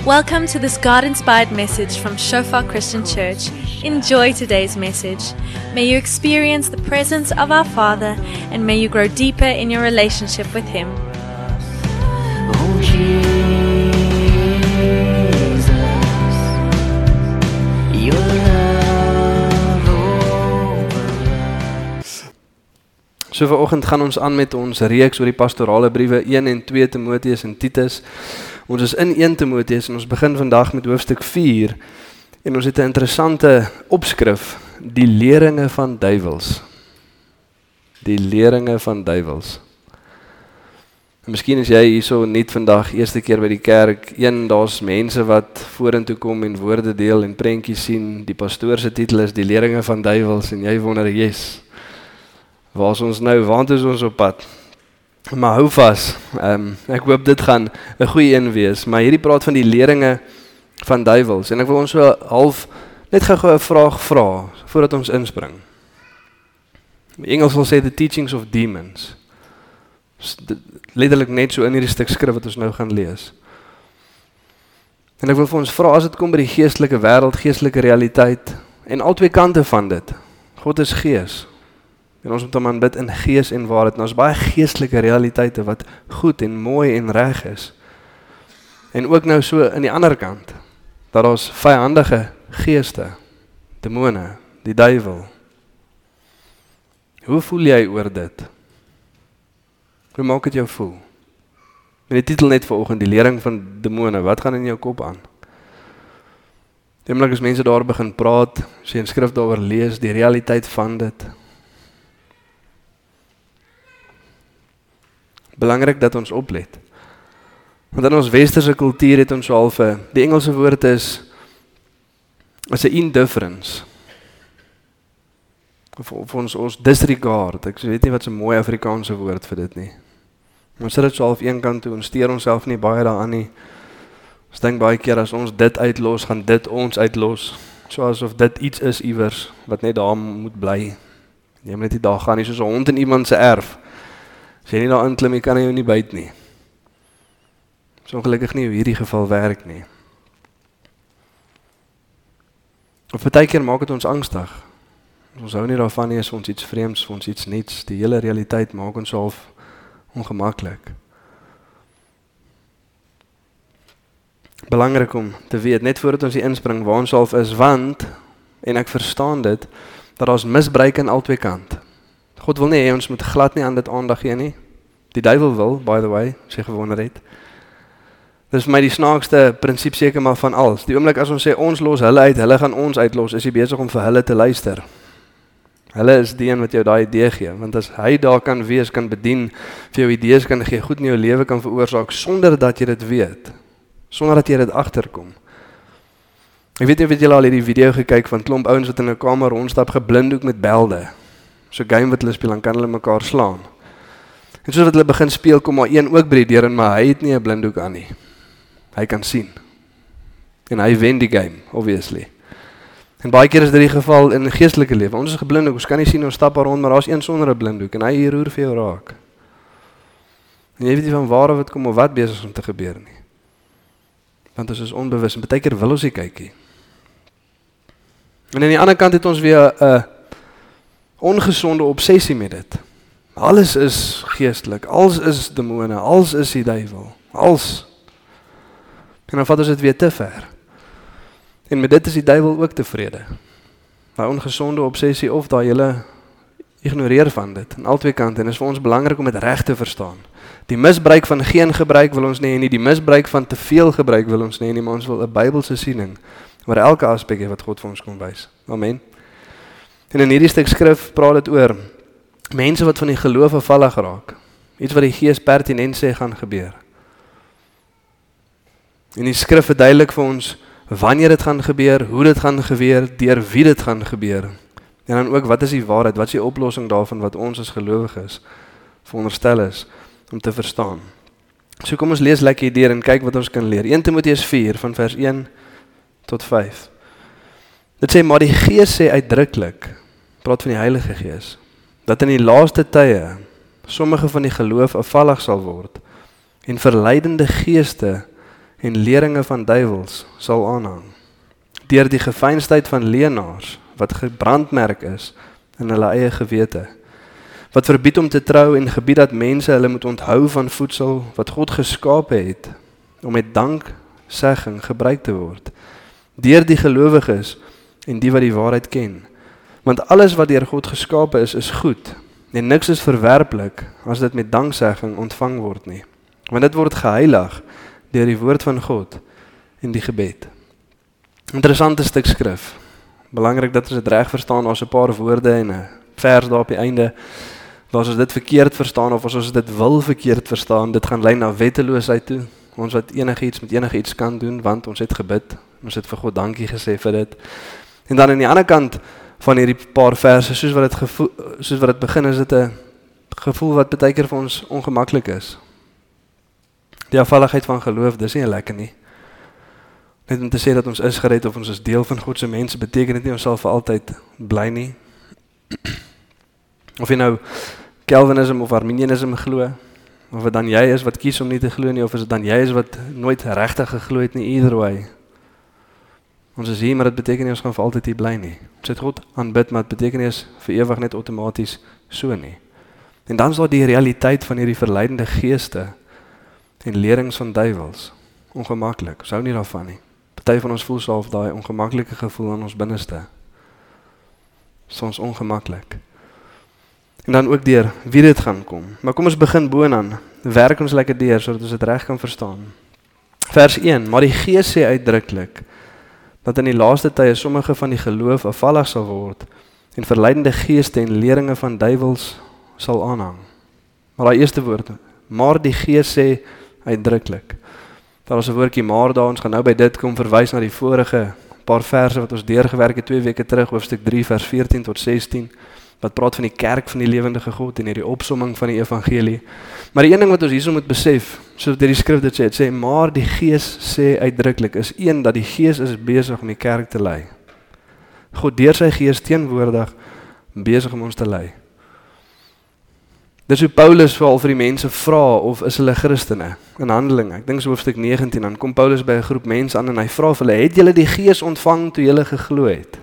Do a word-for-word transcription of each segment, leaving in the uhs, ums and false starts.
Welcome to this God-inspired message from Shofar Christian Church. Enjoy today's message. May you experience the presence of our Father and may you grow deeper in your relationship with Him. Oh, Jesus, your love over us. So vanoggend gaan ons aan met ons reeks oor die pastorale briewe een en twee Timoteus en Titus. Ons is in een Timoteus en ons begin vandag met hoofstuk vier en ons het 'n interessante opskrif, die leringe van duiwels. Die leringe van duiwels. En miskien is jy hierso net vandag eerste keer by die kerk, een daar's mense wat vorentoe kom en woorde deel en prentjies sien. Die pastoor se titel is die leringe van duiwels en jy wonder, yes, waar is ons nou, waant is ons op pad? Maar hou vas, um, ek hoop dit gaan 'n goeie een wees, maar hierdie praat van die leringe van duiwels, en ek wil ons so half net gou-gou 'n vraag vra, voordat ons inspring. Die Engels wil sê the teachings of demons, letterlik net so in hierdie stuk skrif wat ons nou gaan lees. En ek wil vir ons vra, as dit kom by die geestelike wêreld, geestelike realiteit, en al twee kante van dit, God is gees, en ons moet hom aanbid in gees en waarheid. En ons baie geestelike realiteite wat goed en mooi en reg is. En ook nou so in die ander kant, dat ons vyandige geeste, demone, die duiwel. Hoe voel jy oor dit? Hoe maak dit jou voel? En die titel net vanoggend, die lering van demone, wat gaan in jou kop aan? Die oomblik as mense daar begin praat, as jy 'n skrif daaroor lees, die realiteit van dit. Belangrik dat ons oplet. Want in ons westerse kultuur het ons so half, die Engelse woord is, is 'n indifference. Of, of ons, ons disregard, ek weet nie wat 'n mooi Afrikaanse woord vir dit nie. Ons sit dit so half een kant toe, ons steur onsself nie baie daaraan nie. Ons dink baie keer as ons dit uitlos, gaan dit ons uitlos. So asof dit iets is iewers, wat net daar moet bly. Jy moet net nie daar gaan nie, soos 'n hond in iemand se erf. As jy nie daar inklim, jy kan jou nie byt nie. Dis ongelukkig nie hoe hierdie geval werk nie. Of baie keer maak dit ons angstig. Ons hou nie daarvan nie, as ons iets vreemds, ons iets niets. Die hele realiteit maak ons half ongemaklik. Belangrik om te weet, net voordat ons hier inspring, waar ons half is, want, en ek verstaan dit, dat ons misbruik aan albei kant. God wil nie hê ons moet glad nie aan dit aandag gee nie. Die duiwel wil, by the way, as jy gewonder het. Dis vir my die snaakste prinsip seker maar van alles. Die oomblik as ons sê ons los hulle uit, hulle gaan ons uitlos, is jy besig om vir hulle te luister. Hulle is die een wat jou daai idee gee, want as hy daar kan wees, kan bedien, vir jou idees kan gee, goed in jou lewe kan veroorsaak, sonder dat jy dit weet, sonder dat jy dit agterkom. Ek weet jy weet julle al hierdie video gekyk van klomp ouens wat in 'n kamer rondstap geblinddoek met belde. So game wat hulle speel, dan kan hulle mekaar slaan. En soos wat hulle begin speel, kom maar een ook by die deur in, maar hy het nie 'n blinddoek aan nie. Hy kan sien. En hy wen die game, obviously. En baie keer is dit die geval in 'n geestelike lewe. Ons is geblinddoek, ons kan nie sien, ons stap daar rond, maar daar's een sonder 'n blinddoek, en hy roer vir jou raak. En jy weet nie van waar of dit kom, of wat besig is om te gebeur nie. Want ons is onbewus, en baie keer wil ons nie kyk nie. En aan die ander kant het ons weer 'n uh, ongesonde obsessie met dit. Alles is geestelik, alles is demone, alles is die duiwel, alles. En dan vat ons dit weer te ver. En met dit is die duiwel ook tevrede. Daai ongesonde obsessie of daai hele ignoreer van dit, aan al twee kante, en is vir ons belangrik om dit reg te verstaan. Die misbruik van geen gebruik wil ons nie, nie die misbruik van te veel gebruik wil ons nie, nie, maar ons wil 'n Bybelse siening, waar elke aspek het wat God vir ons kom wys. Amen. En in hierdie stuk skrif praat dit oor mense wat van die geloof afvallig raak. Iets wat die Gees pertinent sê gaan gebeur. En die skrif verduidelik vir ons wanneer dit gaan gebeur, hoe dit gaan gebeur, deur wie dit gaan gebeur. En dan ook wat is die waarheid, wat is die oplossing daarvan wat ons as gelowiges veronderstel is om te verstaan. So kom ons lees lekker hierdeur en kyk wat ons kan leer. een Timoteus vier van vers een tot vyf. Dit sê, maar die Gees sê uitdruklik, praat van die Heilige Gees, dat in die laaste tye sommige van die geloof afvallig sal word en verleidende geeste en leringe van duiwels sal aanhang. Deur die gefeinsdheid van leenaars, wat gebrandmerk is in hulle eie gewete, wat verbied om te trou en gebied dat mense hulle moet onthou van voedsel wat God geskape het, om met danksegging gebruik te word, deur die gelowiges en die wat die waarheid ken. Want alles wat deur God geskape is, is goed, en niks is verwerplik as dit met danksegging ontvang word nie. Want dit word geheilig deur die woord van God en die gebed. Interessante stuk skrif. Belangrik dat ons dit reg verstaan, daar's 'n paar woorde en 'n vers daar op die einde, waar as ons dit verkeerd verstaan, of as ons dit wil verkeerd verstaan, dit gaan lei na wetteloosheid toe, ons wat enige iets met enige iets kan doen, want ons het gebid, ons het vir God dankie gesê vir dit. En dan aan die ander kant van hierdie paar verse, soos wat dit gevoel, soos wat dit begin, is dit 'n gevoel wat baie keer vir ons ongemaklik is. Die afvalligheid van geloof, dis nie lekker nie. Net om te sê dat ons is gered of ons is deel van God se mense, beteken dit nie ons sal vir altyd bly nie. Of jy nou Calvinism of Arminianism glo, of dit dan jy is wat kies om nie te glo nie, of is dit dan jy is wat nooit regtig geglo het nie, either way. Ons is hier, maar dit beteken nie ons gaan vir altyd hier bly nie. Ons het God aanbid, maar dit beteken nie ons vir ewig net outomaties so nie. En dan is daar die realiteit van hierdie verleidende geeste en lerings van duiwels. Ongemaklik, ons hou nie daarvan nie. Party van ons voel self daai ongemaklike gevoel in ons binneste. Soms ongemaklik. En dan ook deur wie dit gaan kom. Maar kom ons begin boonaan. Werk ons lekker deur sodat ons dit reg kan verstaan. Vers een, maar die Gees sê uitdruklik dat in die laaste tye sommige van die geloof afvallig sal word en verleidende geeste en leringe van duiwels sal aanhang. Maar daai eerste woord, maar die Gees sê uitdruklik. Daar is 'n woordjie maar daar, ons gaan nou by dit kom verwys na die vorige paar verse wat ons deurgewerk het twee weke terug, hoofstuk drie vers veertien tot sestien, wat praat van die kerk van die lewendige God en hierdie opsomming van die evangelie. Maar die een ding wat ons hierso moet besef, soos deur die skrif dit sê, het sê, maar die Gees sê uitdruklik, is een, dat die Gees is besig om die kerk te lei. God deur sy Gees teenwoordig, besig om ons te lei. Dis hoe Paulus veral vir die mense vra, of is hulle Christene, in Handelinge. Ek dink so hoofstuk negentien, dan kom Paulus by 'n groep mense aan en hy vra vir hulle, het julle die Gees ontvang toe julle geglo het?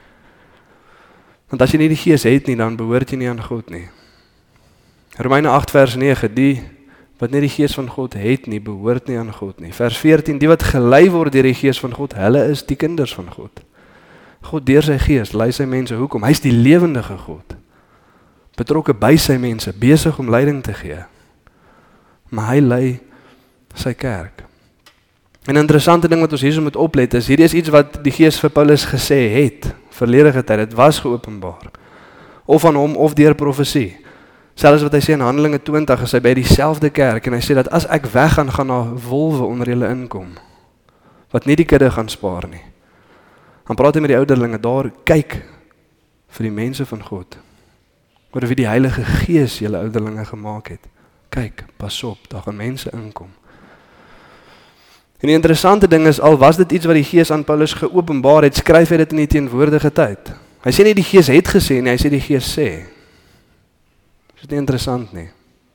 Want as jy nie die Gees het nie, dan behoort jy nie aan God nie. Romeine agt vers nege, die wat nie die Gees van God het nie, behoort nie aan God nie. Vers veertien, die wat gelei word deur die Gees van God, hulle is die kinders van God. God deur sy Gees lei sy mense, hoekom? Hy is die lewendige God. Betrokke by sy mense, besig om leiding te gee. Maar hy lei sy kerk. En 'n interessante ding wat ons hierso moet oplet is, hierdie is iets wat die Gees vir Paulus gesê het, verlede tyd, dit was geopenbaar. Of aan hom, of deur profesie. Selfs wat hy sê in Handelinge twintig, is hy by dieselfde kerk, en hy sê dat as ek weggaan, gaan daar wolwe onder julle inkom, wat nie die kudde gaan spaar nie. Dan praat hy met die ouderlinge daar, kyk vir die mense van God, oor wie die Heilige Gees julle ouderlinge gemaak het. Kyk, pas op, daar gaan mense inkom. En die interessante ding is, al was dit iets wat die Gees aan Paulus geopenbaar het, skryf hy dit in die teenwoordige tyd. Hy sê nie die Gees het gesê nie, hy sê die Gees sê. Is dit nie interessant nie?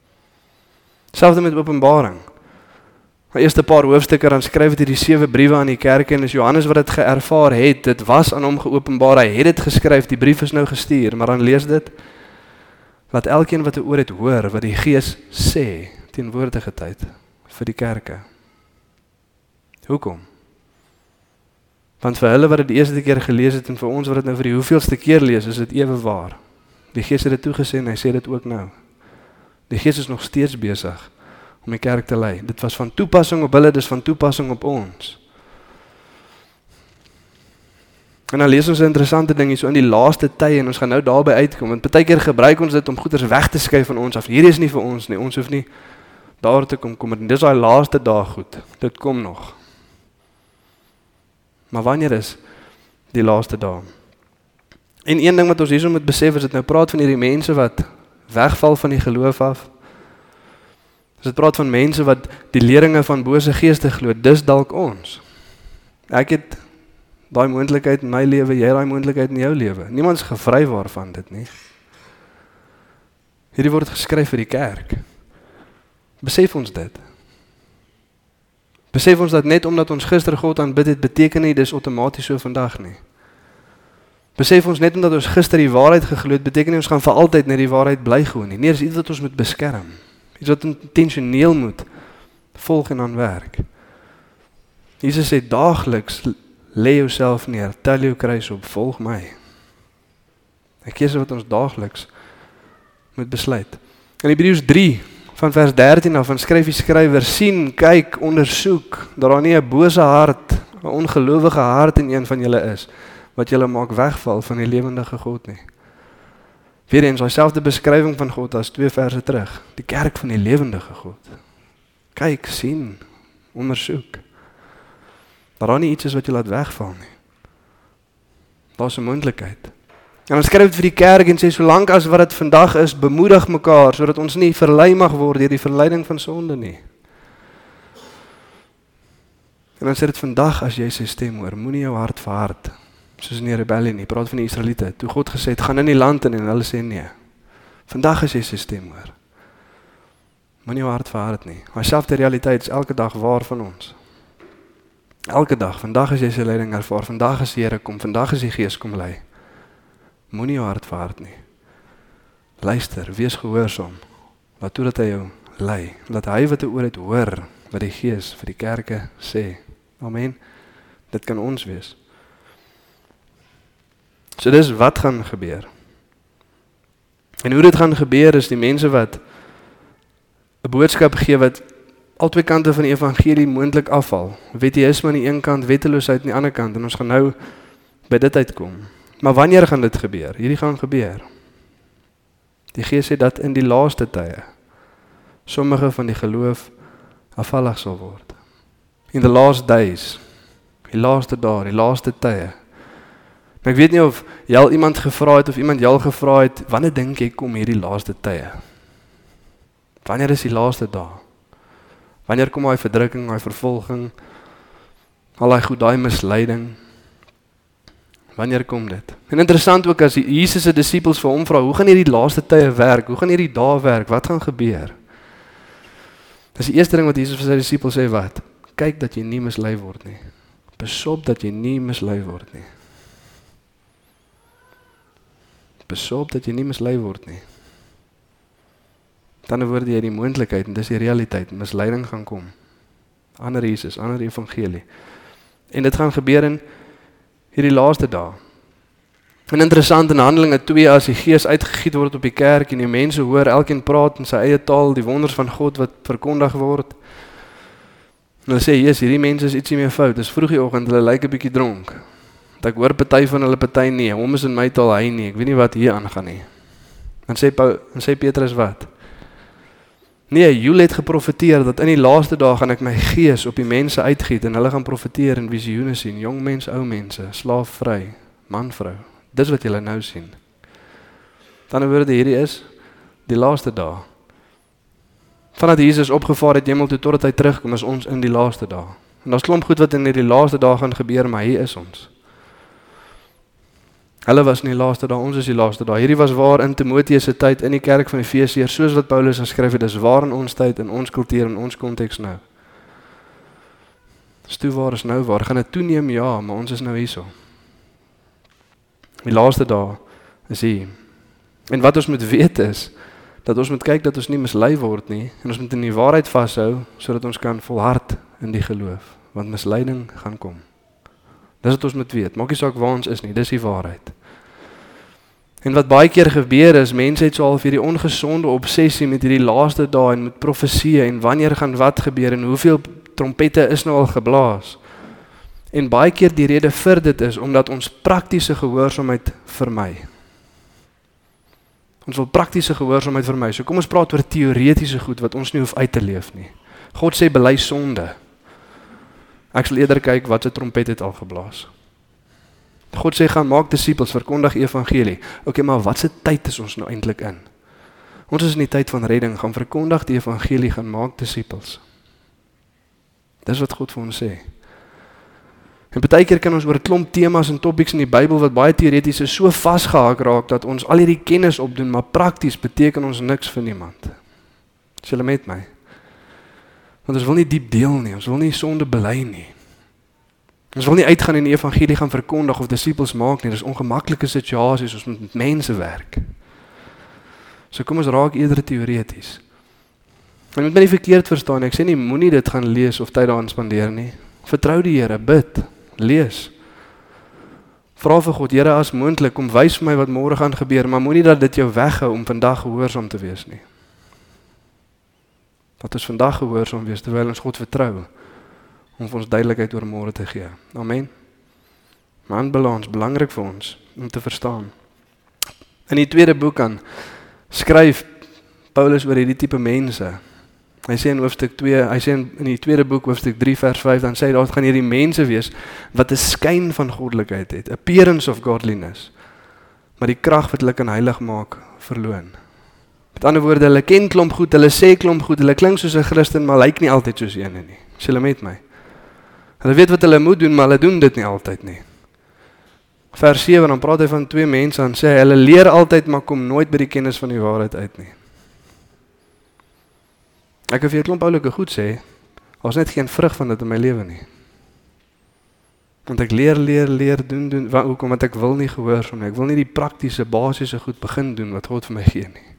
Selfs met Openbaring. Die eerste paar hoofstukke, dan skryf hy die sewe briewe aan die kerke, en is Johannes wat dit geervaar het, dit was aan hom geopenbaar, hy het dit geskryf, die brief is nou gestuur, maar dan lees dit, laat elkeen wat 'n oor het hoor, wat die Gees sê, teenwoordige tyd, vir die kerke. Hoekom? Want vir hulle wat dit die eerste keer gelees het, en vir ons wat dit nou vir die hoeveelste keer lees, is dit ewe waar. Die Gees het dit toegesê, en hy sê dit ook nou. Die Gees is nog steeds besig om die kerk te lei. Dit was van toepassing op hulle, dit is van toepassing op ons. En dan lees ons 'n interessante ding hier so in die laaste tye, en ons gaan nou daarby uitkom, want baie keer gebruik ons dit om goeders weg te skuif van ons af. Hierdie is nie vir ons nie, ons hoef nie daar te kom kom, en dis daai laaste dag goed, dit kom nog. Maar wanneer is die laaste dag? En een ding wat ons hierso moet besef, is dit nou praat van hierdie mense wat wegval van die geloof af. As dit praat van mense wat die leringe van bose geeste glo, dis dalk ons. Ek het daai moontlikheid in my lewe, jy daai moontlikheid in jou lewe. Niemand is gevry waarvan dit nie. Hierdie word geskryf vir die kerk. Besef ons dit. Besef ons dat net omdat ons gister God aanbid het, beteken nie dis outomaties so vandag nie. Besef ons net omdat ons gister die waarheid geglo het, beteken nie ons gaan vir altyd net die waarheid bly glo nie. Nee, dis iets wat ons moet beskerm. Iets wat intentioneel moet volg en aan werk. Jesus sê daagliks, lê jouself neer, tel jou kruis op, volg my. Ek kies wat ons daagliks moet besluit. In Hebreërs drie, van vers dertien af, van skryf die skrywer, sien, kyk, ondersoek, dat daar nie 'n bose hart, 'n ongelowige hart in een van julle is, wat julle maak wegval van die lewendige God nie. Weer eens, dieselfde beskrywing van God as twee verse terug, die kerk van die lewendige God. Kyk, sien, ondersoek, dat daar nie iets is wat jy laat wegval nie. Daar is 'n moontlikheid. En dan skryf dit vir die kerk en sê, solank as wat dit vandag is, bemoedig mekaar, sodat ons nie verlei mag word deur die verleiding van sonde nie. En dan sê dit vandag, as jy sy stem hoor, moenie jou hart verhard, soos in die rebellie nie, praat van die Israeliete, toe God gesê het, gaan in die land in, en hulle sê nee. Vandag as jy sy stem hoor, moenie jou hart verhard nie. Maar selfde realiteit is elke dag waar van ons. Elke dag, vandag as jy sy leiding ervaar, vandag as die Here kom, vandag as die Gees kom lei, moenie jou hart verhard nie. Luister, wees gehoorsaam. Laat toe dat hy jou lei. Laat hy wat hy oor het hoor, wat die Gees vir die kerke sê. Amen. Dit kan ons wees. So dis wat gaan gebeur. En hoe dit gaan gebeur is die mense wat 'n boodskap gee wat al twee kante van die evangelie moontlik afval. Wetteïsme aan die een kant, wetteloosheid aan die ander kant. En ons gaan nou by dit uitkom. Maar wanneer gaan dit gebeur? Hierdie gaan gebeur. Die Gees sê dat in die laaste tye sommige van die geloof afvallig sal word. In the last days, die laaste dae, die laaste tye. Maar ek weet nie of jy al iemand gevra het of iemand jou al gevra het, wanneer dink jy kom hierdie laaste tye? Wanneer is die laaste dae? Wanneer kom daai verdrukking, daai vervolging, al daai goed, daai misleiding? Wanneer kom dit? En interessant ook as die Jesus se disippels vir hom vra, hoe gaan hierdie laaste tye werk? Hoe gaan hierdie dae werk? Wat gaan gebeur? Dis die eerste ding wat Jesus vir sy disippels sê, wat? Kyk dat jy nie mislei word nie. Besop dat jy nie mislei word nie. Besop dat jy nie mislei word nie. Dan word jy die moontlikheid, en dis die realiteit, misleiding gaan kom. Ander Jesus, ander evangelie. En dit gaan gebeur in hierdie laaste dae. En interessant in Handelinge twee, as die Gees uitgegiet word op die kerk, en die mense hoor, elkeen praat in sy eie taal, die wonders van God wat verkondig word. En hulle sê, yes, hierdie mense is ietsie meer fout, dis vroeg die oggend, hulle lyk 'n bietjie dronk. Dat ek hoor party van hulle party nee, hom is in my taal hy nie, ek weet nie wat hier aangaan nie. Dan sê, Paul, dan sê Petrus wat? Nee, Joel het geprofeteer dat in die laaste dae gaan ek my Gees op die mense uitgiet en hulle gaan profeteer en visioene sien, jong mense, ou mense, slaaf vry, man vrou. Dis wat julle nou sien. Dan woorde hierdie is die laaste dae. Vandat Jesus opgevaar het hemel toe totdat hy terugkom, is ons in die laaste dae. En daar's klomp goed wat in die laaste dae gaan gebeur, maar hier is ons. Hulle was in die laaste dae, ons is die laaste dae. Hierdie was waar in Timoteus se tyd in die kerk van Efesiërs, soos wat Paulus geskryf het, dis waar in ons tyd, in ons kultuur, in ons konteks nou. Dis toe waar is nou waar, gaan dit toeneem, ja, maar ons is nou hierso. Die laaste dae is hier. En wat ons moet weet is, dat ons moet kyk dat ons nie mislei word nie, en ons moet in die waarheid vashou, sodat ons kan volhard in die geloof, want misleiding gaan kom. Dis wat ons moet weet, maak nie saak waar ons is nie, dis die waarheid. En wat baie keer gebeur is, mense het so al vir die ongesonde obsessie met hierdie laaste dae en met profesie en wanneer gaan wat gebeur en hoeveel trompette is nou al geblaas. En baie keer die rede vir dit is, omdat ons praktiese gehoorsaamheid vermy. Ons wil praktiese gehoorsaamheid vermy. So kom ons praat oor teoretiese goed wat ons nie hoef uit te leef nie. God sê bely sonde. Ek sal eerder kyk wat se trompet het al geblaas. God sê gaan maak disippels, verkondig evangelie. Ok, maar wat se tyd is ons nou eintlik in? Ons is in die tyd van redding, gaan verkondig die evangelie, gaan maak disippels. Dis wat God vir ons sê. En baie keer kan ons oor 'n klomp temas en topics in die Bybel wat baie teoreties is, so vasgehak raak dat ons al hierdie kennis opdoen, maar prakties beteken ons niks vir niemand. Is julle met my? Want ons wil nie diep deel nie, ons wil nie sonde bely nie. Ons wil nie uitgaan en die evangelie gaan verkondig of disippels maak nie, dis ongemaklike situasies, ons moet met mense werk. So kom ons raak eerder teoreties. En moet my nie verkeerd verstaan, ek sê nie, moenie dit gaan lees of tyd daaraan spandeer nie. Vertrou die Here, bid, lees. Vra vir God, Here, as moontlik, kom wys vir my wat môre gaan gebeur, maar moenie dat dit jou weghou om vandag gehoorsaam te wees nie. Dat ons vandag gehoorsaam wees, terwyl ons God vertrou, om vir ons duidelikheid oor môre te gee. Amen. Maar balans, belangrik vir ons, om te verstaan. In die tweede boek aan, skryf Paulus oor hierdie tipe mense. Hy sê in hoofstuk twee, hy sê in, in die tweede boek, hoofstuk drie vers vyf, dan sê hy, daar gaan hierdie mense wees, wat 'n skyn van goddelikheid het, appearance of godliness, maar die krag wat hulle kan heilig maak, verloon. Met ander woorde, hulle ken klomp goed, hulle sê klomp goed, hulle klink soos 'n Christen, maar lyk nie altyd soos een nie. Is julle met my? Hulle weet wat hulle moet doen, maar hulle doen dit nie altyd nie. Vers sewe, dan praat hy van twee mense, en sê hy, hulle leer altyd, maar kom nooit by die kennis van die waarheid uit nie. Ek kan vir jou klomp oulike goed sê, daar's net geen vrug van dit in my lewe nie. Want ek leer, leer, leer, doen, doen, wa, hoekom, want ek wil nie gehoorsaam nie, ek wil nie die praktiese, basiese goed begin doen, wat God vir my gee nie.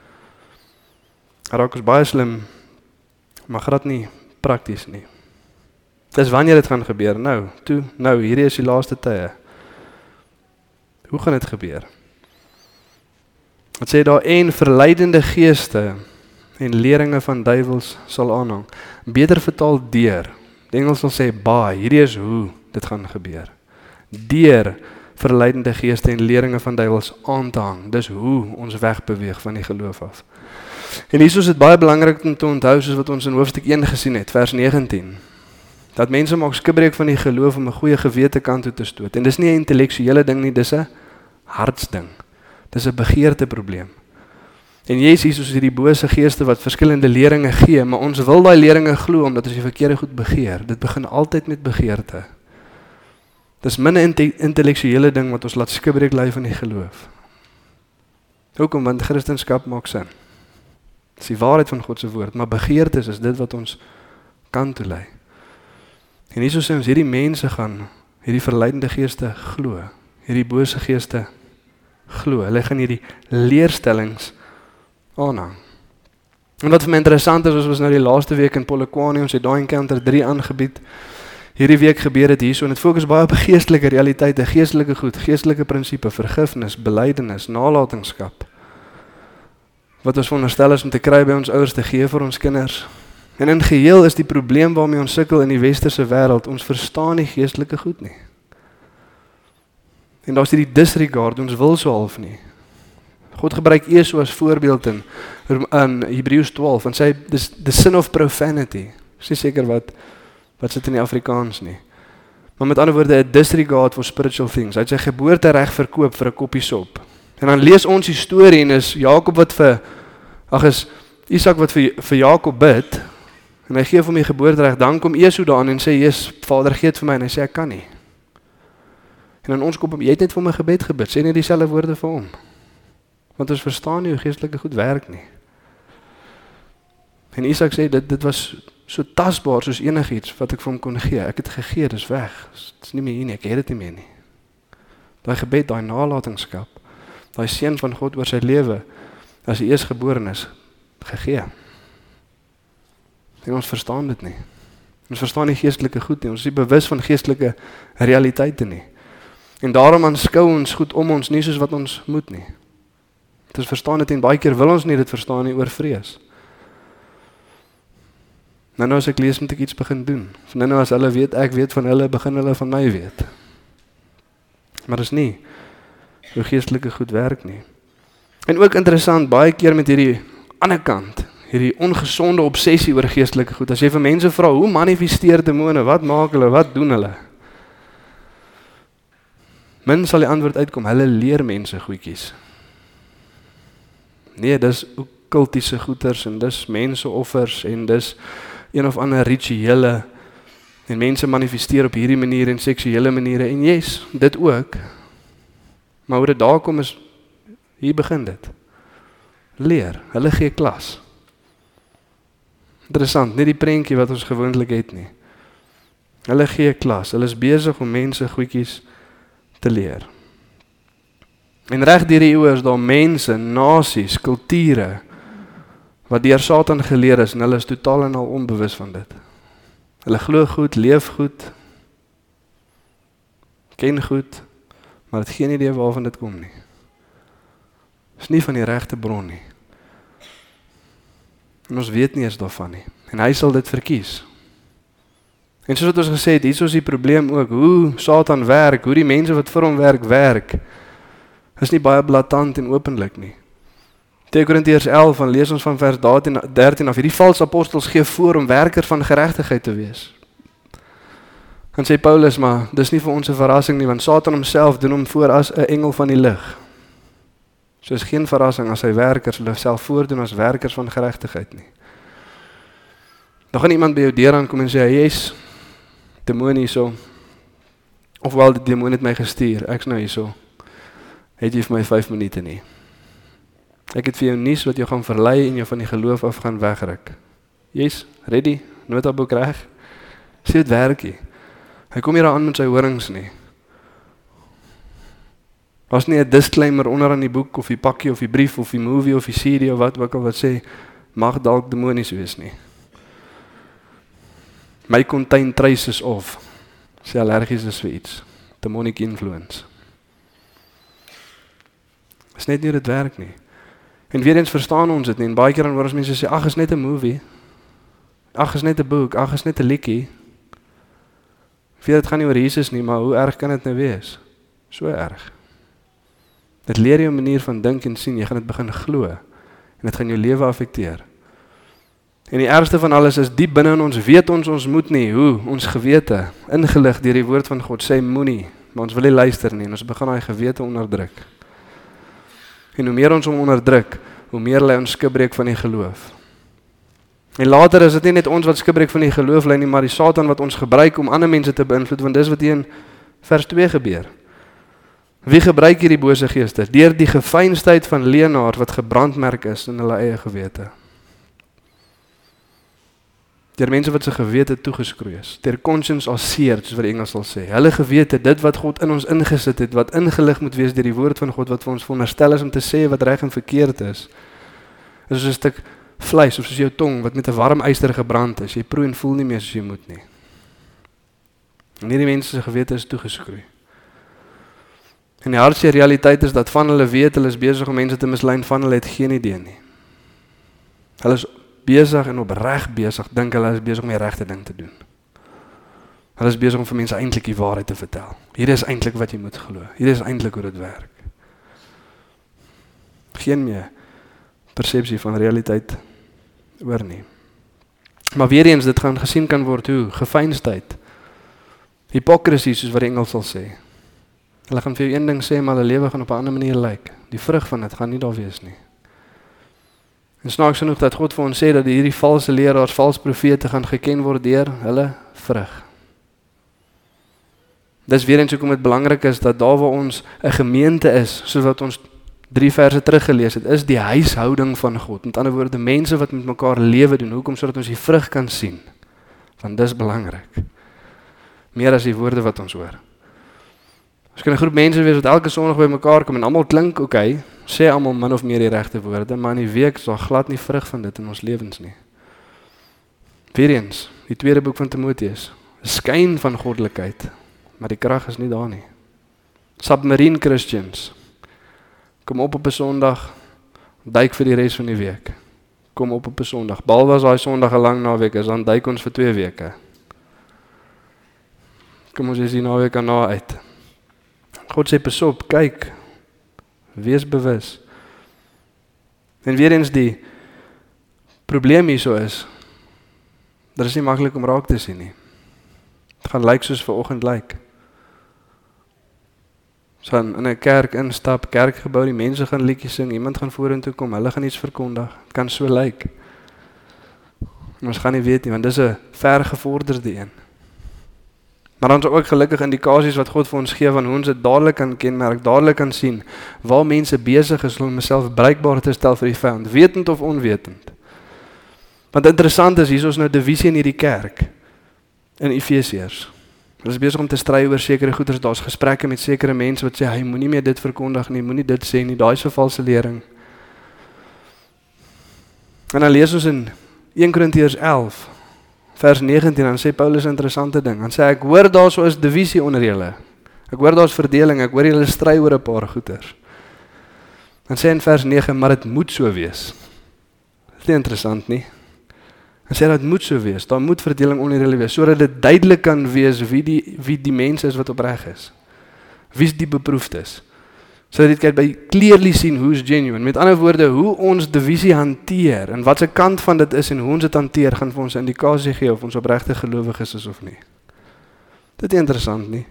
Raak ons baie slim, maar glad nie prakties nie. Dis wanneer dit gaan gebeur, nou, toe, nou, hierdie is die laaste tye. Hoe gaan dit gebeur? Het sê daar, en verleidende geeste en leringe van duiwels sal aanhang. Beter vertaal deur. Die Engels sal sê by, hierdie is hoe dit gaan gebeur. Deur verleidende geeste en leringe van duiwels aan te hang. Dis hoe ons wegbeweeg van die geloof af. En hier is dit baie belangrik om te onthou, soos wat ons in hoofstuk een gesien het, vers negentien. Dat mense maak skibreek van die geloof om 'n goeie gewete kant toe te stoot. En dis nie 'n intellektuele ding nie, dis 'n hartsding. Dis 'n begeerte probleem. En Jesus is hierdie bose geeste wat verskillende leringe gee, maar ons wil daai leringe glo omdat ons die verkeerde goed begeer. Dit begin altyd met begeerte. Dis min 'n intellektuele ding wat ons laat skibreek lei van die geloof. Hoekom? Want Christendom maak sin. Dis die waarheid van God se woord, maar begeertes is dit wat ons kan toelei. En hierso sê ons, hierdie mense gaan hierdie verleidende geeste glo, hierdie bose geeste glo. Hulle gaan hierdie leerstellings aanhang. En wat vir my interessant is, ons was nou die laaste week in Polokwane, ons het daai encounter drie aangebied. Hierdie week gebeur dit hierso en dit fokus baie op geestelike realiteite, geestelike goed, geestelike prinsipe, vergifnis, belydenis, nalatenskap. Wat ons veronderstel is om te kry by ons ouers te gee vir ons kinders. En in geheel is die probleem waarmee ons sukkel in die westerse wêreld, ons verstaan nie geestelike goed nie. En daar's hierdie disregard, ons wil so half nie. God gebruik Esau as voorbeeld in, in Hebreërs twaalf, en sê, dis the sin of profanity. Ek is seker wat, wat sit in die Afrikaans nie. Maar met ander woorde, a disregard for spiritual things. Hy het sy geboortereg verkoop vir 'n koppie sop. En dan lees ons die storie en is Jakob wat vir, ag is Isak wat vir, vir Jakob bid, en hy gee vir hom die geboortereg, dan kom Esau daan en sê, Jesus, Vader, gee dit vir my, en hy sê, ek kan nie. En in ons kom, jy het net vir my gebed gebid, sê nie dieselfde woorde vir hom. Want ons verstaan nie hoe geestelike goed werk nie. En Isak sê, dit, dit was so tasbaar soos enigiets wat ek vir hom kon gee. Ek het gegee, dis weg. Dit is nie meer hier nie, ek het dit nie meer nie. Daai gebed, daai nalatenskap, daai seën van God oor sy lewe, as hy eersgebore is, gegee. En ons verstaan dit nie. Ons verstaan nie geestelike goed nie, ons is nie bewus van geestelike realiteite nie. En daarom aanskou ons goed om ons nie soos wat ons moet nie. Dit is verstaan dit en baie keer wil ons nie dit verstaan nie oor vrees. Nou nou as ek lees moet ek iets begin doen. Nou nou as hulle weet, ek weet van hulle, begin hulle van my weet. Maar dis nie hoe geestelike goed werk nie. En ook interessant, baie keer met hierdie ander kant, hierdie ongesonde obsessie oor geestelike goed. As jy vir mense vra, hoe manifesteer demone, wat maak hulle, wat doen hulle? Min sal die antwoord uitkom, hulle leer mense goedjies. Nee, dis okkultiese goeters en dis menseoffers en dis een of ander rituele en mense manifesteer op hierdie manier en seksuele maniere en yes, dit ook. Maar hoe dit daar kom is, hier begin dit. Leer, hulle gee klas. Interessant, nie die prentjie wat ons gewoonlik het nie. Hulle gee klas, hulle is besig om mense goedjies te leer. En reg deur die eeue is daar mense, nasies, kulture, wat deur Satan geleer is, en hulle is totaal en al onbewus van dit. Hulle glo goed, leef goed, ken goed, maar het geen idee waarvan dit kom nie. Is nie van die regte bron nie. En ons weet nie eens daarvan nie. En hy sal dit verkies. En soos wat ons gesê het, hier is die probleem ook, hoe Satan werk, hoe die mense wat vir hom werk, werk, is nie baie blaatant en openlik nie. twee Korintiërs elf, van lees ons van vers dertien af, hierdie valse apostels gee voor om werkers van geregtigheid te wees. En sê Paulus, maar dis nie vir ons 'n verrassing nie, want Satan homself doen hom voor as 'n engel van die lig. So is geen verrassing as hy werkers hulle self voordoen as werkers van geregtigheid nie. Dan gaan iemand by jou deur aankom en sê, jy's demoon hierso, ofwel die demoon het my gestuur, ek's nou hierso, het jy vir my vyf minute nie. Ek het vir jou nuus wat jou gaan verlei en jou van die geloof af gaan wegruk. Jy's ready, notaboek reg, sê dit werk nie. Hy kom hier aan met sy horings nie. Was nie 'n disclaimer onder aan die boek, of die pakkie, of die brief, of die movie, of die C D, of wat ook al wat sê, mag dalk demonies wees nie. My contain traces of, sê allergies is vir iets, demonic influence. Is net nie dit werk nie. En weer eens verstaan ons dit nie, en baie keer dan hoor ons mense sê, ag, is net 'n movie, ag, is net 'n boek, ag, is net 'n liedjie. Vir dit gaan nie oor Jesus nie, maar hoe erg kan dit nou wees? So erg. Dit leer jou 'n manier van dink en sien, jy gaan dit begin glo, en dit gaan jou lewe affekteer. En die ergste van alles is, diep binne in ons weet ons, ons moet nie, hoe, ons gewete, ingelig deur die woord van God, sê moenie, maar ons wil nie luister nie, en ons begin daai gewete onderdruk. En hoe meer ons hom onderdruk, hoe meer lê ons skibreek van die geloof. En later is dit nie net ons wat skibreek van die geloof lê nie, maar die Satan wat ons gebruik om ander mense te beïnvloed, want dis wat hier in vers twee gebeur. Wie gebruik hierdie bose geeste? Deur die gefeinsdheid van leenaars wat gebrandmerk is in hulle eie gewete. Deur mense wat se gewete toegeskroei is, deur conscience as seared, soos wat die Engels sal sê. Hulle gewete, dit wat God in ons ingesit het, wat ingelig moet wees deur die woord van God, wat vir ons veronderstel is om te sê wat reg en verkeerd is, is soos 'n stuk vleis, of soos jou tong, wat met 'n warm yster gebrand is. Jy proe en voel nie meer soos jy moet nie. En hierdie mense se gewete is toegeskroei. En die hartse realiteit is dat van hulle weet, hulle is besig om mense te mislei, van hulle het geen idee nie. Hulle is besig en opreg besig, dink hulle is besig om die regte ding te doen. Hulle is besig om vir mense eintlik die waarheid te vertel. Hier is eintlik wat jy moet glo. Hier is eintlik hoe dit werk. Geen meer persepsie van realiteit oor nie. Maar weer eens, dit gaan gesien kan word hoe gefeinsdheid, hypocrisie, soos wat die Engels sal sê. Hulle gaan vir jou een ding sê, maar hulle lewe gaan op 'n ander manier lyk. Die vrug van dit gaan nie daar wees nie. En snaaks genoeg dat God vir ons sê dat hierdie valse leraars, valse profete gaan geken word deur hulle vrug. Dis weer eens hoekom dit belangrik is dat daar waar ons 'n gemeente is, soos wat ons drie verse teruggelees het, is die huishouding van God. Met ander woorde, mense wat met mekaar lewe doen. Hoekom? Sodat ons die vrug kan sien. Want dis belangrik. Meer as die woorde wat ons hoor. Ons kan 'n groep mense wees wat elke Sondag by mekaar kom en almal klink oké, okay, sê almal min of meer die regte woorde, maar in die week is daar glad nie vrug van dit in ons lewens nie. Weer eens, die tweede boek van Timoteus, 'n skyn van goddelikheid, maar die krag is nie daar nie. Submarine Christians, kom op op 'n Sondag, duik vir die res van die week. Kom op op 'n Sondag, behalwe as daai Sondag 'n lang naweek is, dan duik ons vir twee weke. Kom ons is die naweek aan na uit. God sê, pas op, kyk, wees bewus. En weer eens die probleem hier so is, dat is nie maklik om raak te sien nie. Het gaan lyk soos vanoggend lyk. Ons gaan in 'n kerk instap, kerkgebou, die mense gaan liedjies sing, iemand gaan vorentoe kom, hulle gaan iets verkondig. Het kan so lyk. En ons gaan nie weet nie, want dis 'n vergevorderde een. Maar dan is ook gelukkig indikasies wat God vir ons gee van hoe ons dit dadelik kan kenmerk, dadelik kan sien, waar mense besig is om homself bruikbaar te stel vir die vyand, wetend of onwetend. Want interessant is, hier is ons nou divisie in hierdie kerk, in Efesiërs. Hulle is besig om te stry oor sekere goeders, daar's gesprekke met sekere mense wat sê, hy moenie meer dit verkondig nie, moenie dit sê nie, daai is 'n valse lering. En dan lees ons in Eerste Korintiërs elf, vers negentien, dan sê Paulus 'n interessante ding, dan sê hy, ek hoor daar so is divisie onder julle, ek hoor daar's verdeling, ek hoor julle stry oor 'n paar goeders. Dan sê in vers nege, maar dit moet so wees. Dit is nie interessant nie. En sê dat moet so wees, daar moet verdeling onder julle wees, sodat dit duidelik kan wees wie die, wie die mens is wat opreg is. Wie die beproefd is. Sodat dit kan by clearly sien who's genuine. Met ander woorde, hoe ons divisie hanteer, en wat se kant van dit is en hoe ons dit hanteer, gaan vir ons 'n indikasie gee of ons opregte gelowiges is of nie. Dit is interessant nie.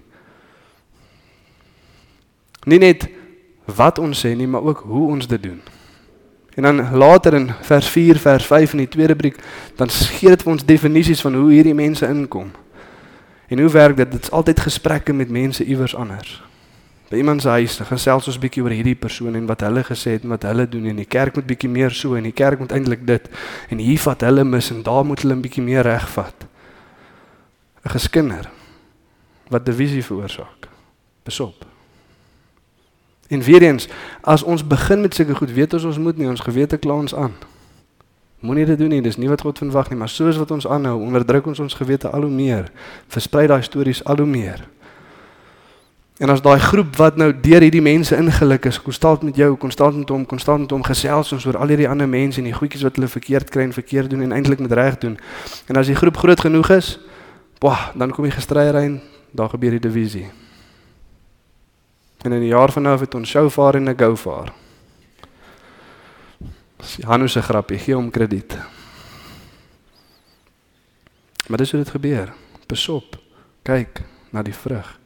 Nie net wat ons sê nie, maar ook hoe ons dit doen. En dan later in vers vier, vers vyf in die tweede brief, dan gee dit vir ons definisies van hoe hierdie mense inkom. En hoe werk dit? Dit is altyd gesprekke met mense iewers anders. By iemand se huis, dan gesels ons bietjie oor hierdie persoon en wat hulle gesê het en wat hulle doen, en die kerk moet bietjie meer so, en die kerk moet eintlik dit, en hier vat hulle mis, en daar moet hulle 'n bietjie meer regvat. 'n Geskinder, wat divisie veroorsaak. Besop. En weer eens, as ons begin met sulke goed, weet ons ons moet nie, ons gewete kla ons aan. Moenie dit doen nie, dis nie wat God verwag nie, maar soos wat ons aanhou, onderdruk ons ons gewete al hoe meer, versprei daai stories al hoe meer. En as daai groep wat nou deur hierdie mense ingeluk is, konstant met jou, konstant met hom, konstant met hom, gesels ons oor al hierdie ander mense en die goedjies wat hulle verkeerd kry en verkeerd doen en eintlik met reg doen. En as die groep groot genoeg is, boah, dan kom die gestryery en daar gebeur die divisie. En in die jaar van nou het ons shofar en 'n gofar. Dis Hanno se grappie, gee hom krediet. Maar dis hoe dit gebeur. Besop, kyk na die vrug.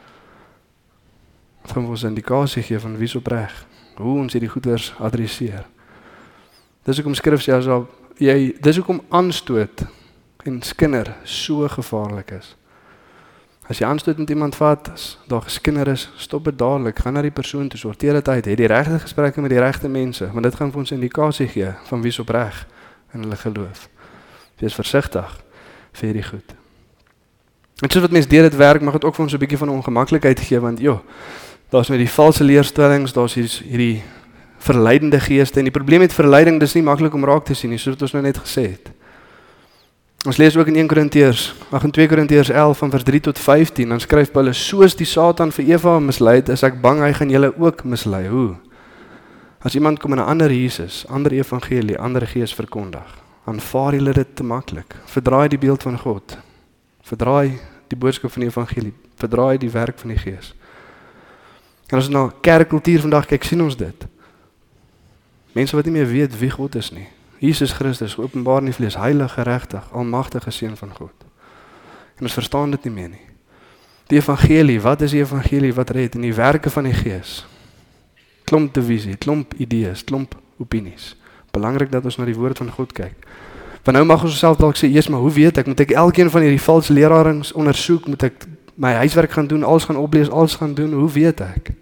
Dit gaan ons 'n indikasie gee van wie's opreg, hoe ons hierdie goeders adresseer. Dis hoekom skrif sê as jy, dis hoekom aanstoot en skinder so gevaarlik is. As jy aanstoot met iemand vat, as daar geskinder is, stop dit dadelik, gaan na die persoon toe, sorteer dit uit, het die regte gesprekke met die regte mense, want dit gaan vir ons 'n indikasie gee van wie's opreg in hulle geloof. Wees versigtig vir hierdie goed. En soos wat mense deur dit werk, mag dit ook vir ons 'n bietjie van ongemaklikheid gee, want joh, daar's nou die valse leerstellings, daar's hierdie verleidende geeste, en die probleem met verleiding, dis nie maklik om raak te sien nie, soos wat ons nou net gesê het. Ons lees ook in Eerste Korintiërs, ag in Tweede Korintiërs elf van vers drie tot vyftien, dan skryf Paulus, soos die Satan vir Eva mislei het, is ek bang hy gaan julle ook mislei. Hoe? As iemand kom in 'n ander Jesus, ander evangelie, ander gees verkondig, aanvaar julle dit te maklik. Verdraai die beeld van God. Verdraai die boodskap van die evangelie. Verdraai die werk van die gees. En as ons na kerkkultuur vandag kyk, sien ons dit. Mense wat nie meer weet wie God is nie. Jesus Christus, geopenbaar in die vlees, heilig, geregtig, almagtige seun van God. En ons verstaan dit nie meer nie. Die evangelie, wat is die evangelie wat red? En die werke van die gees. Klomp divisie, klomp idees, klomp opinies. Belangrik dat ons na die woord van God kyk. Want nou mag ons onsself dalk sê, eers maar hoe weet ek, moet ek elkeen van hierdie valse lerarings ondersoek, moet ek my huiswerk gaan doen, alles gaan oplees, alles gaan doen, hoe weet ek?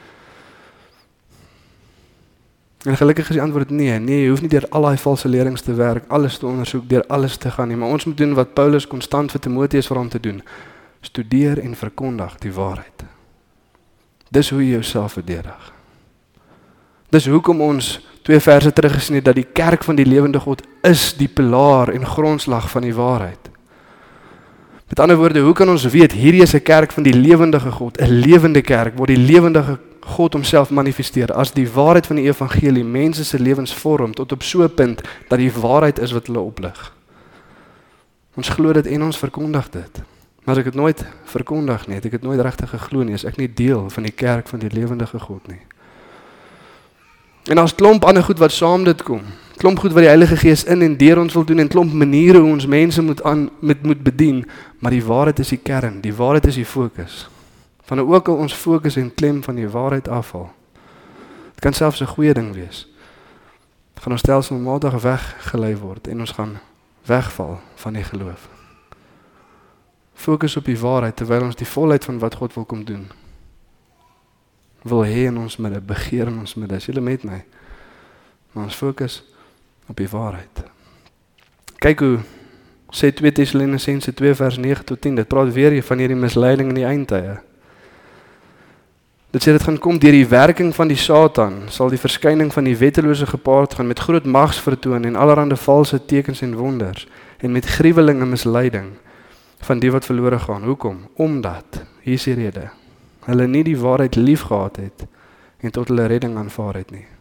En gelukkig is die antwoord nee, nee, jy hoef nie deur al die valse lerings te werk, alles te ondersoek, deur alles te gaan nie, maar ons moet doen wat Paulus konstant vir Timoteus vir hom te doen, studeer en verkondig die waarheid. Dis hoe jy jouself verdedig. Dis hoekom ons twee verse terug gesien het, dat die kerk van die lewende God is die pilaar en grondslag van die waarheid. Met ander woorde, hoe kan ons weet, hierdie is 'n kerk van die lewendige God, 'n lewende kerk, waar die lewendige God homself manifesteer, as die waarheid van die evangelie mense se lewens vorm, tot op so 'n punt, dat die waarheid is wat hulle oplig. Ons glo dit en ons verkondig dit. Maar as ek het nooit verkondig nie, het ek het nooit regtig geglo nie, is ek nie deel van die kerk van die lewendige God nie. En as klomp ander goed wat saam dit kom, klomp goed wat die Heilige Gees in en deur ons wil doen, en klomp maniere hoe ons mense moet, aan, moet, moet bedien, maar die waarheid is die kern, die waarheid is die fokus. Van nou ook al ons fokus en klem van die waarheid afval. Het kan selfs 'n goeie ding wees. Het gaan ons stelselmatig weggelei word, en ons gaan wegval van die geloof. Fokus op die waarheid, terwyl ons die volheid van wat God wil kom doen, wil hê in ons midde, begeer in ons midde, is julle met my? Maar ons fokus op die waarheid. Kyk hoe sê twee Tessalonisense twee vers nege tot tien, dit praat weer van hierdie misleiding in die eindtye. Dit sê dit gaan kom deur die werking van die Satan, sal die verskyning van die wettelose gepaard gaan met groot magsvertoon en allerhande valse tekens en wonders, en met gruwelinge misleiding van die wat verlore gaan. Hoekom? Omdat, hier is die rede, hulle nie die waarheid lief gehad het, en tot hulle redding aanvaar het nie.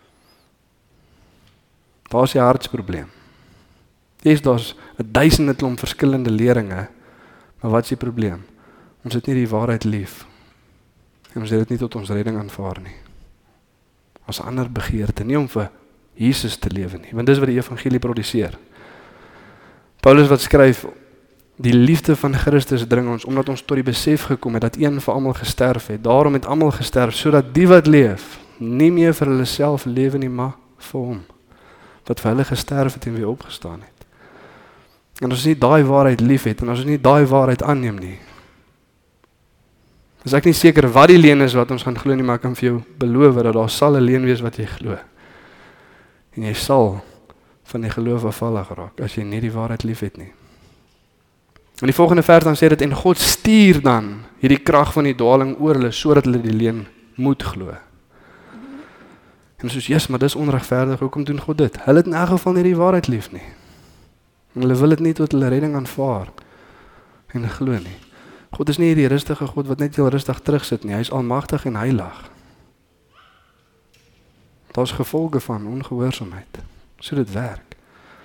Daar is die hartsprobleem. Yes, daar's 'n duisende klomp verskillende leringe, maar wat is die probleem? Ons het nie die waarheid lief, en ons het dit nie tot ons redding aanvaar nie. As ander begeerte, nie om vir Jesus te lewe nie, want dis wat die evangelie produseer. Paulus wat skryf, die liefde van Christus dring ons, omdat ons tot die besef gekom het, dat een vir almal gesterf het, daarom het almal gesterf, sodat die wat leef, nie meer vir hulle self lewe nie, maar vir hom, wat vir hulle gesterf het en weer opgestaan het. En as ons nie daai waarheid lief het, en as ons nie daai waarheid aanneem nie, is ek nie seker wat die leen is wat ons gaan glo nie, maar ek kan vir jou beloof dat daar sal 'n leen wees wat jy glo. En jy sal van die geloof afvallig raak, as jy nie die waarheid lief het nie. In die volgende vers dan sê dit, en God stuur dan hierdie krag van die dwaling oor hulle, sodat hulle die leen moet glo. En soos, yes, maar dis onregverdig, hoekom doen God dit? Hulle het in elk geval nie die waarheid lief nie. En hulle wil dit nie tot hulle redding aanvaar en glo nie. God is nie hierdie rustige God wat net heel rustig terugsit nie, hy is almagtig en heilig. Daar is gevolge van ongehoorsaamheid. So dit werk.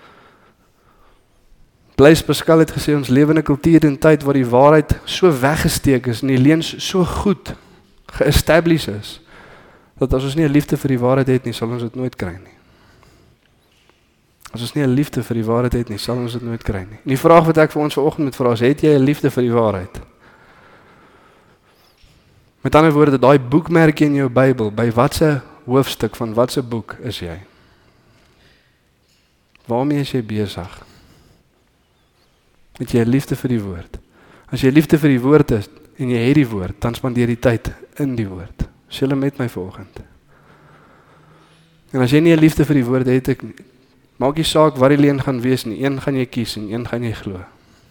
Blaise Pascal het gesê, ons lewe in 'n kultuur en tyd waar die waarheid so weggesteek is en die leuns so goed ge-establish is, dat as ons nie 'n liefde vir die waarheid het nie, sal ons dit nooit kry nie. As ons nie 'n liefde vir die waarheid het nie, sal ons dit nooit kry nie. En die vraag wat ek vir ons vanoggend moet vra is, het jy 'n liefde vir die waarheid? Met ander woorde, daai boekmerkie in jou Bybel, by watse hoofstuk van watse boek is jy? Waarmee is jy besig? Het jy 'n liefde vir die woord? As jy liefde vir die woord is, en jy het die woord, dan spandeer jy tyd in die woord. Is julle met my vanoggend? En as jy nie 'n liefde vir die woord het, ek, maak nie saak wat die leen gaan wees nie, een gaan jy kies en een gaan jy glo.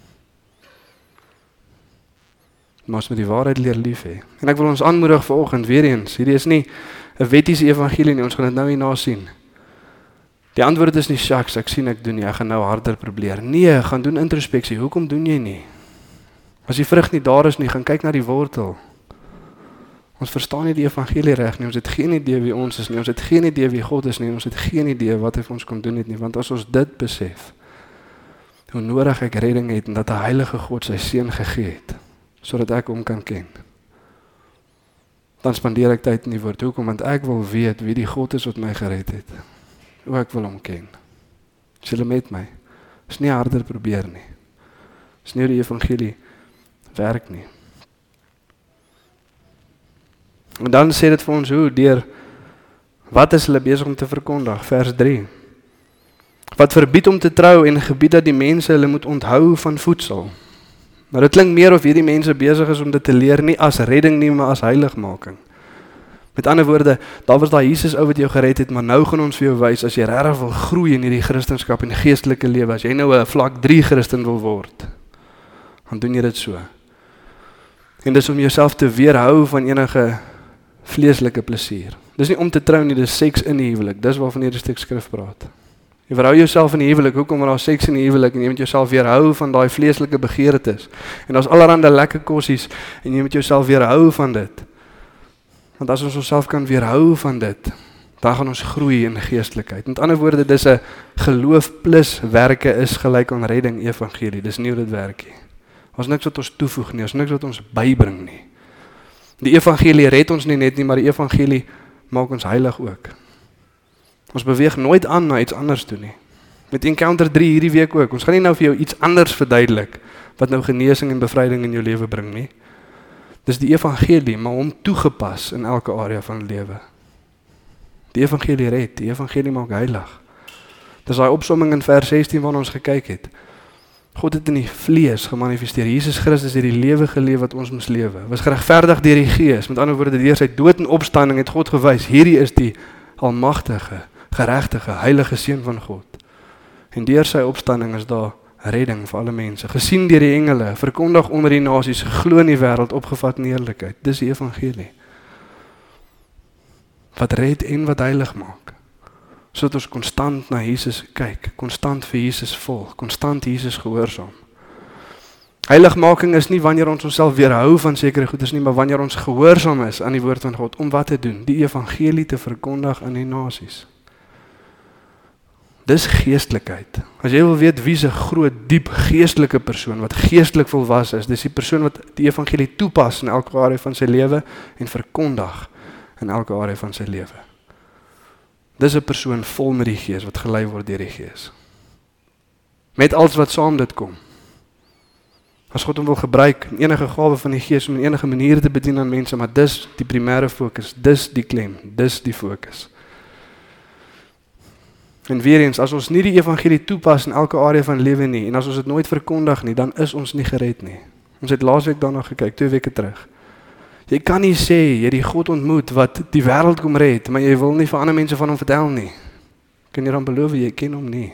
Maar ons moet die waarheid leer lief hê. En ek wil ons aanmoedig vanoggend weer eens, hierdie is nie 'n wettiese evangelie nie, ons gaan dit nou hierna sien. Die antwoord is nie, shucks, ek sien ek doen nie, ek gaan nou harder probeer. Nee, gaan doen introspeksie, hoekom doen jy nie? As die vrug nie daar is nie, gaan kyk na die wortel. Ons verstaan nie die evangelie reg nie, ons het geen idee wie ons is nie, ons het geen idee wie God is nie, ons het geen idee wat hy vir ons kom doen het nie, want as ons dit besef, hoe nodig ek redding het, en dat die Heilige God sy seun gegee het, sodat ek hom kan ken, dan spandeer ek tyd in die woord. Hoekom? Want ek wil weet wie die God is wat my gered het, hoe ek wil hom ken. Is julle met my? Is nie harder probeer nie, is nie hoe die evangelie werk nie. En dan sê dit vir ons hoe, deur, wat is hulle besig om te verkondig? Vers drie. Wat verbied om te trou en gebied dat die mense hulle moet onthou van voedsel. Maar dit klink meer of hierdie mense besig is om dit te leer, nie as redding nie, maar as heiligmaking. Met ander woorde, daar was daar Jesus ou wat jou gered het, maar nou gaan ons vir jou wys, as jy regtig wil groei in hierdie Christendom en geestelike lewe, as jy nou 'n vlak drie Christen wil word, dan doen jy dit so. En dis om jouself te weerhou van enige vleeslike plesier. Dis nie om te trou nie, dis seks in die huwelik. Dis waarvan hierdie stuk skrif praat. Jy verhou jouself in die huwelik, hoekom want daar seks in die huwelik en jy moet jouself weerhou van daai vleeslike begeertes. En daar's allerhande lekker kossies en jy moet jouself weerhou van dit. Want as ons onsself kan weerhou van dit, dan gaan ons groei in geestelikheid. Met ander woorde, dis 'n geloof plus werke is gelyk aan redding evangelie. Dis nie hoe dit werk nie. Ons niks wat ons toevoeg nie, ons niks wat ons bybring nie. Die evangelie red ons nie net nie, maar die evangelie maak ons heilig ook. Ons beweeg nooit aan na iets anders toe nie. Met Encounter drie hierdie week ook, ons gaan nie nou vir jou iets anders verduidelik, wat nou genesing en bevryding in jou lewe bring nie. Dis die evangelie, maar hom toegepas in elke area van die lewe. Die evangelie red, die evangelie maak heilig. Dis daai opsomming in vers sestien waarna ons gekyk het. God het in die vlees gemanifesteer. Jesus Christus het die lewe geleef wat ons moes lewe. Was geregverdig deur die Gees. Met ander woorde, deur sy dood en opstanding het God gewys, hierdie is die almagtige, geregtige, heilige seun van God. En deur sy opstanding is daar redding vir alle mense, gesien deur die engele, verkondig onder die nasies, geglo in die wêreld, opgevat in heerlikheid. Dis die evangelie. Wat red en wat heilig maak. Sodat ons konstant na Jesus kyk, konstant vir Jesus volg, konstant Jesus gehoorsaam. Heiligmaking is nie wanneer ons onsself weerhou van sekere goedes nie, maar wanneer ons gehoorsaam is aan die woord van God, om wat te doen, die evangelie te verkondig aan die nasies. Dis geestelikheid. As jy wil weet wie 'n groot, diep geestelike persoon wat geestelik volwasse is, dis die persoon wat die evangelie toepas in elke area van sy lewe en verkondig in elke area van sy lewe. Dis 'n persoon vol met die Gees wat gelei word deur die Gees. Met alles wat saam dit kom. As God hom wil gebruik in enige gawe van die Gees om in enige manier te bedien aan mense, maar dis die primêre fokus, dis die klem, dis die fokus. En weer eens, as ons nie die evangelie toepas in elke area van lewe nie, en as ons dit nooit verkondig nie, dan is ons nie gered nie. Ons het laasweek daarna gekyk, twee weke terug. Jy kan nie sê, jy het die God ontmoet wat die wêreld kom red, maar jy wil nie vir ander mense van hom vertel nie. Kan jy dan beloof, jy ken hom nie.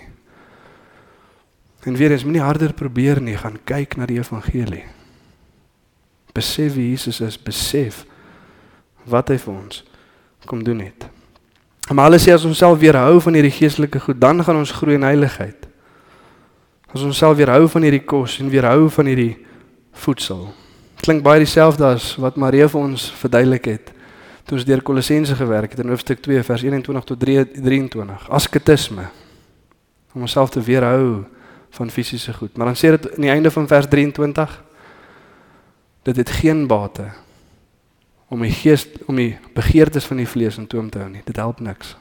En weer eens, moenie harder probeer nie, gaan kyk na die evangelie. Besef wie Jesus is, besef wat hy vir ons kom doen het. Maar alles sê, as ons self weerhou van hierdie geestelike goed, dan gaan ons groei in heiligheid. As ons self weerhou van hierdie kos en weerhou van hierdie voedsel. Klink baie dieselfde as wat Maria vir ons verduidelik het, toe ons deur Kolossense gewerk het, in hoofstuk twee, vers eenentwintig tot drieëntwintig, asketisme, om onsself te weerhou van fisiese goed. Maar dan sê dit in die einde van vers drieëntwintig, dit het geen bate om die gees, om die begeertes van die vlees in toom te hou nie. Dit help niks.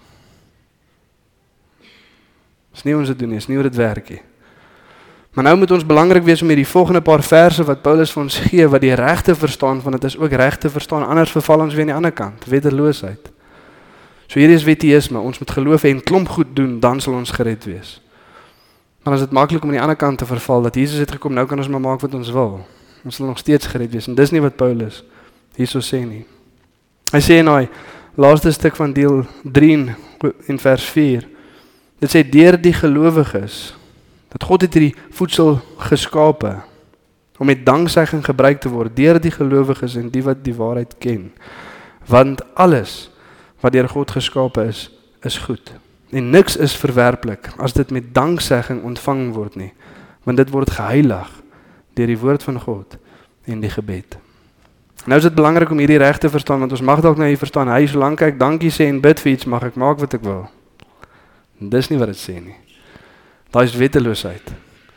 Dis nie ons dit doen nie, is nie hoe dit werk nie. Maar nou moet ons belangrik wees om hierdie volgende paar verse wat Paulus vir ons gee, wat die regte verstaan van dit is ook regte verstaan, anders verval ons weer aan die ander kant, wetteloosheid. So hierdie is wetteïsme, ons moet geloof en klomp goed doen, dan sal ons gered wees. Maar as dit maklik om aan die ander kant te verval, dat Jesus het gekom, nou kan ons maar maak wat ons wil. Ons sal nog steeds gered wees, en dis nie wat Paulus hierso sê nie. Hy sê in die laaste stuk van deel drie in vers vier, dit sê, deur die gelowiges, dat God het hierdie voedsel geskape, om met danksegging gebruik te word, deur die gelowiges en die wat die waarheid ken. Want alles wat deur God geskape is, is goed. En niks is verwerplik, as dit met danksegging ontvang word nie, want dit word geheilig deur die woord van God en die gebed. Nou is dit belangrik om hierdie reg te verstaan, want ons mag dalk nou hier verstaan, hy, solank ek dankie sê en bid vir iets, mag ek maak wat ek wil. En dis nie wat dit sê nie. Daai is wetteloosheid.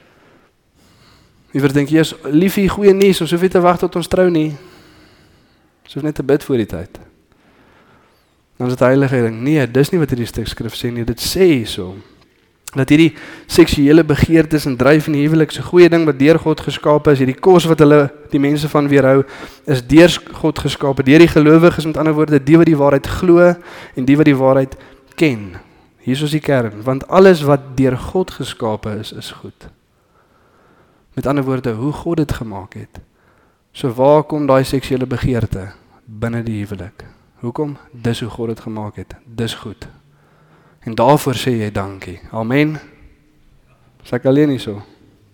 Wie verdink, jy is liefie, goeie nuus, ons hoef nie te wag tot ons trou nie. Ons hoef net te bid voor die tyd. Dan is dit heiligheid. Nee, dis nie wat hierdie stuk skrif sê nie, dit sê so. Dat hierdie seksuele begeertes en dryf in die huwelik, so goeie ding wat deur God geskape is, hierdie kos wat hulle die mense van weerhou, is deur God geskape, deur die gelowiges, met ander woorde, die wat die waarheid glo en die wat die waarheid ken. Hier is die kern, want alles wat deur God geskape is, is goed. Met ander woorde, hoe God dit gemaak het. So waar kom daai seksuele begeerte? Binne die huwelik. Hoekom? Dis hoe God dit gemaak het. Dis goed. En daarvoor sê jy dankie. Amen. Is ek alleen nie so?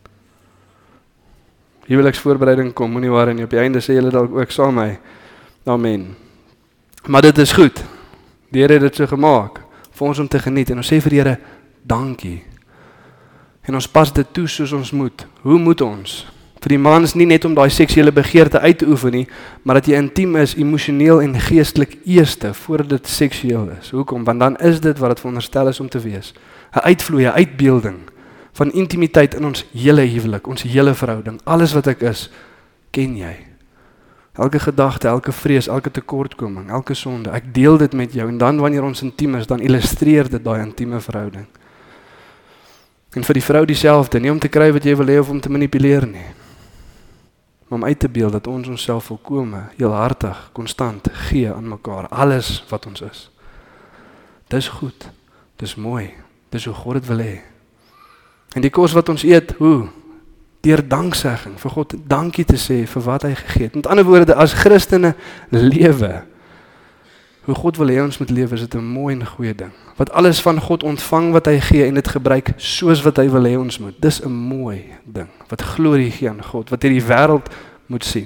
Huweliksvoorbereiding kom, moenie waar nie. Op die einde sê julle dalk ook saam my. Amen. Maar dit is goed. Die Here het dit so gemaak vir ons om te geniet. En ons sê vir die Here, dankie. En ons pas dit toe soos ons moet. Hoe moet ons? Vir die mans nie net om daai seksuele begeerte uit te oefen nie, maar dat jy intiem is, emosioneel en geestelik eerste, voordat dit seksueel is. Hoekom? Want dan is dit wat het veronderstel is om te wees. 'n Uitvloei, 'n uitbeelding van intimiteit in ons hele huwelik, ons hele verhouding. Alles wat ek is, ken jy. Elke gedagte, elke vrees, elke tekortkoming, elke sonde, ek deel dit met jou, en dan wanneer ons intiem is, dan illustreer dit daai intieme verhouding. En vir die vrou dieselfde, nie om te kry wat jy wil hê of om te manipuleer nie, maar om uit te beeld dat ons onsself volkome, heelhartig, konstant gee aan mekaar, alles wat ons is. Dis goed, dis mooi, dis hoe God het wil hê. En die kos wat ons eet, hoe? Deur danksegging, vir God dankie te sê vir wat hy gegee het. Met ander woorde, as Christene lewe, hoe God wil hê ons moet lewe, is dit 'n mooi en goeie ding. Wat alles van God ontvang wat hy gee en dit gebruik soos wat hy wil hê ons moet. Dis 'n mooi ding, wat glorie gee aan God, wat hierdie wêreld moet sien.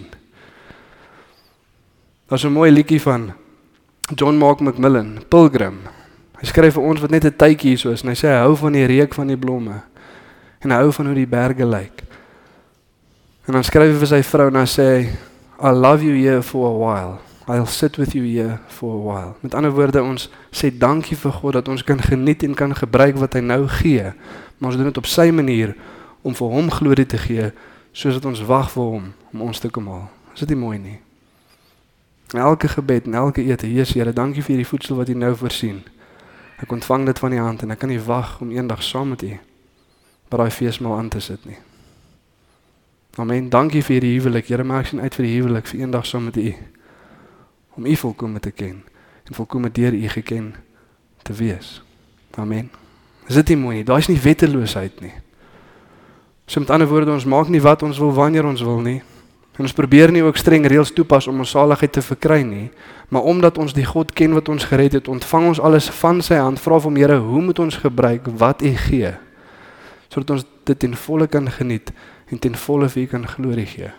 Daar's 'n mooi liedjie van John Mark McMillan, Pilgrim. Hy skryf vir ons wat net 'n tydjie hier so is, en hy sê hy hou van die reuk van die blomme, en hy hou van hoe die berge lyk. En dan skryf hy vir sy vrou en hy sê, I love you here for a while. I'll sit with you here for a while. Met ander woorde, ons sê dankie vir God dat ons kan geniet en kan gebruik wat hy nou gee, maar ons doen dit op sy manier om vir hom glorie te gee, soos dat ons wag vir hom om ons te kom haal. Is dit nie mooi nie? En elke gebed en elke ete, Jesus Here, dankie vir die voedsel wat U nou voorsien. Ek ontvang dit van U hand en ek kan nie wag om eendag saam met U by daai feesmaal aan te sit nie. Amen. Dankie vir die huwelik. Here, maak sien uit vir die huwelik vir eendag saam met U. Om U volkome te ken en volkome deur U geken te wees. Amen. Is dit nie mooi nie? Daar is nie wetteloosheid nie. So met ander woorde, ons maak nie wat ons wil wanneer ons wil nie. En ons probeer nie ook streng reëls toepas om ons saligheid te verkry nie, maar omdat ons die God ken wat ons gered het, ontvang ons alles van sy hand, vra vir hom, Here, hoe moet ons gebruik wat U gee, sodat ons dit ten volle kan geniet en ten volle vir U kan glorie gee.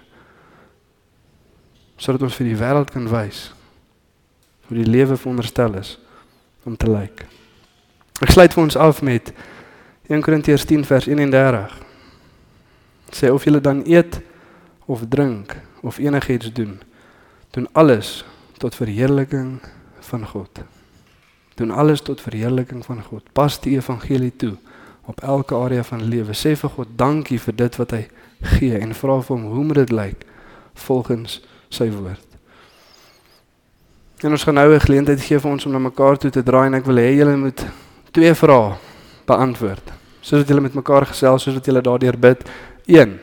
Sodat ons vir die wêreld kan wys hoe die lewe veronderstel is om te lyk. Ek sluit vir ons af met Eerste Korintiërs tien vers eenendertig. Sê of julle dan eet of drink of enigiets doen, doen alles tot verheerliking van God. Doen alles tot verheerliking van God. Pas die evangelie toe op elke area van lewe. Sê vir God dankie vir dit wat hy gee en vra vir hom hoe moet dit lyk volgens sy woord. En ons gaan nou 'n geleentheid gee vir ons om na mekaar toe te draai en ek wil hê julle moet twee vrae beantwoord. Soos wat julle met mekaar gesels, soos wat julle daardeur bid. Een,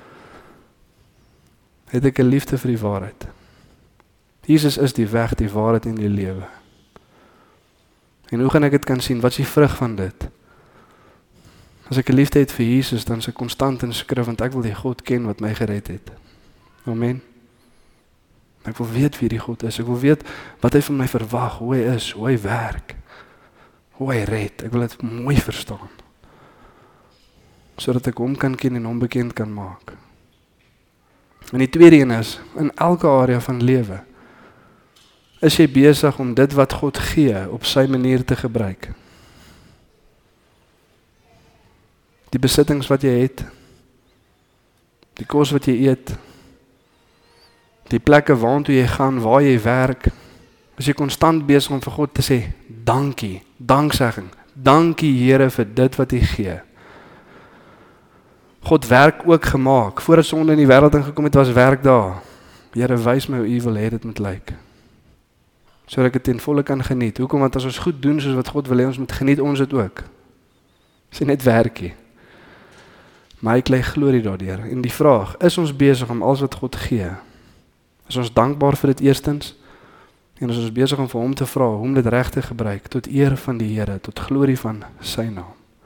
het ek 'n liefde vir die waarheid. Jesus is die weg, die waarheid en die lewe. En hoe gaan ek dit kan sien? Wat is die vrug van dit? As ek 'n liefde het vir Jesus, dan is ek konstant in skrif, want ek wil die God ken wat my gered het. Amen. Ek wil weet wie die God is. Ek wil weet wat hy van my verwag, hoe hy is, hoe hy werk, hoe hy red. Ek wil dit mooi verstaan, sodat ek hom kan ken en hom bekend kan maak. En die tweede een is, in elke area van lewe, is jy besig om dit wat God gee op sy manier te gebruik. Die besittings wat jy het, die kos wat jy eet, die plekke waartoe jy gaan, waar jy werk, is jy konstant besig om vir God te sê, dankie, danksegging, dankie Here vir dit wat hy gee. God werk ook gemaak. Voordat sonde in die wêreld ingekom het, was werk daar. Here, wys my hoe U wil hê dit moet lyk. Sodat ek dit ten volle kan geniet. Hoekom? Want as ons goed doen soos wat God wil hê ons moet geniet, ons dit ook. Dis nie net werkie. Maar hy kry glorie daardeur. En die vraag, is ons besig om alles wat God gee? Is ons dankbaar vir dit eerstens? En is ons besig om vir hom te vra, hoe om dit reg te gebruik, tot eer van die Here, tot glorie van sy naam?